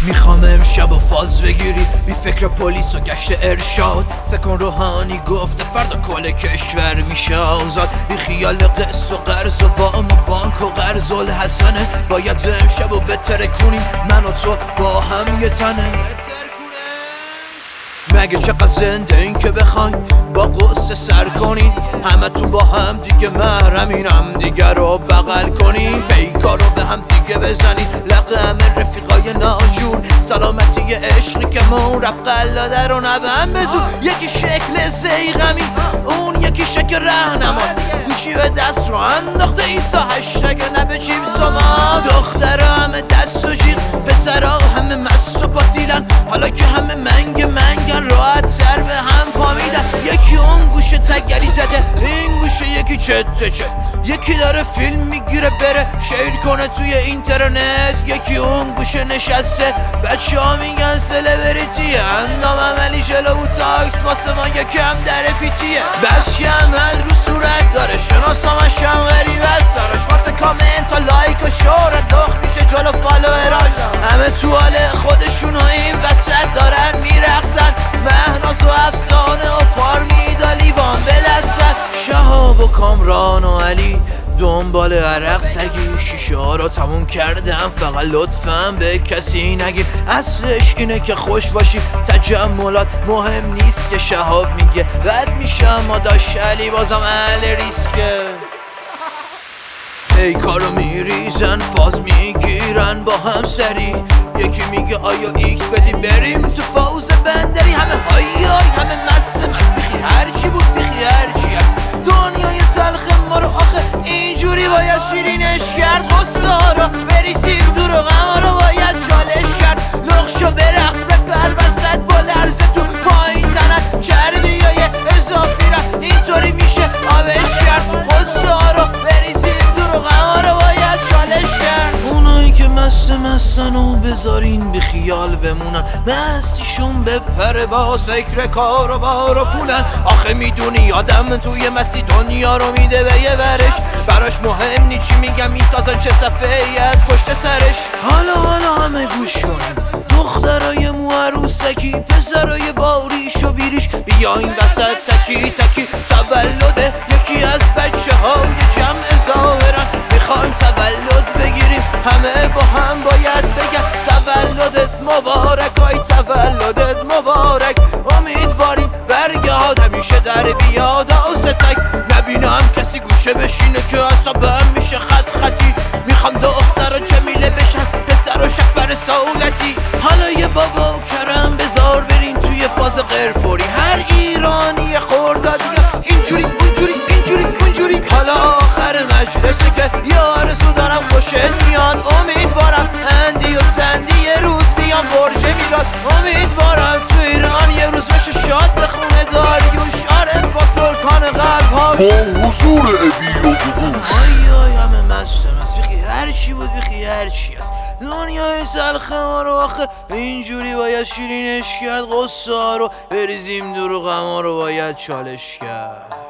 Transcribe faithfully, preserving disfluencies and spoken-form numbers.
میخوام امشب و فاز بگیری بی فکر پلیس و گشت ارشاد. فکر کن روحانی گفته فردا کل کشور میشه آزاد. بی خیال قسط و قرض و وام و بانک و قرض الحسنه. باید امشب و بتره کنیم من و تو با هم یه تنه. مگه چقدر زنده این که بخواین با قصه سر کنین. همه تون با هم دیگه محرمین، هم دیگه رو بغل کنین. بیکار رو به هم دیگه بزنین، لقه همه رفیقای ناجور. سلامتی عشقی که مون رفت قلاده رو نبهم بزور. یکی شکل زیغمی، اون یکی شکل رهنماست. گوشی به دست رو انداخته ایسا هشتگ نبه چیپس و ماست. دخترها همه دست و جیغ، پسرها همه مست و پاتیلن. حالا که همه منگ منگن راحت تر به هم پامیدن. یکی اون گوشه تگری زده، این گوشه یکی چت چت. یکی داره فیلم میگیره بره شیر کنه توی اینترنت. یکی اون گوشه نشسته، بچه ها میگن سلبریتیه. اندام عملی جلو و تاکس واسه ما یکم در پیتیه. بس که عمل رو صورت داره، شناسامش هم غریب از سراش. واسه کامنت و لایک و شهرت لخ میشه جلو فالووراش. همه تو حال خودشون و این وسط دارن میرقصن. مهناز و افسانه و پارمیدا لیوان به دستن. شهاب و کامران و علی دنبال عرق سگی. شیشه ها رو تموم کردم، فقط لطفاً به کسی نگیم. اصلش اینه که خوش باشی، تجملات مهم نیست که شهاب میگه. بد میشه اما داشت علی بازم اهل ریسکه. ای کارو میریزن فاز میگیرن با هم سری. یکی میگه آیا ایکس بدیم بریم تو فوز بندری. همه های های همه مست مست، بیخی هرچی بود بیخی هرچی هست. دنیای تلخ ما رو آخه اینجوری باید شیرینش کرد. غصه رو بریزیم دور و غم رو باید چالش کرد. لغشو برقص بپر وسط با لرزه تو پایین تنت. چربی های اضافی را اینطوری میشه آبش کرد. غصه رو بریزیم دور و غم رو باید چالش کرد. اونایی که مست مستن و بذارین بی خیال بمونن. مستیشون بپره باز فکر کار و بار و پولن. آخه میدونی آدم توی مستی دنیا رو میده به یه ورش. براش مهم نی چی میگم میسازن چه صفحه ای از پشت سرش. حالا حالا همه گوش کنید، دخترای مو عروسکی، پسرای باریش و بیریش. بیا این وسط تکی تکی تولده یکی از بچه های جمع ظاهرن. میخوایم تولد بگیریم همه با هم باید بگم تولدت مبارک. آی تولدت مبارک. امیدواریم برگه ها همیشه در بیاد آستک. نبینم کسی گوشه بشینه که اصابم میشه خط خطی. میخوام دختر و جمیله بشن پسر و شپر سهولتی. حالا یه بابا و کرم بذار برین توی فاز غرفوری. هر ایرانی خوردادیه اینجوری اونجوری اینجوری اونجوری. حالا آخر مجلسه که یه آرزو دارم خوشت میاد. امیدوارم اندی و سندی یه روز بیان برج میلاد. امیدوارم تو ایران یه روز بشه شاد بخونه داریوش عارف و سلطان قلب ها با حضور ابی و ببو. آی آی همه مست مست، بیخی هرچی بود بیخی هرچی هست. دنیای تلخ ما رو آخه اینجوری باید شیرینش کرد. غصه ها رو بریزیم دور و غم ها رو باید چالش کرد.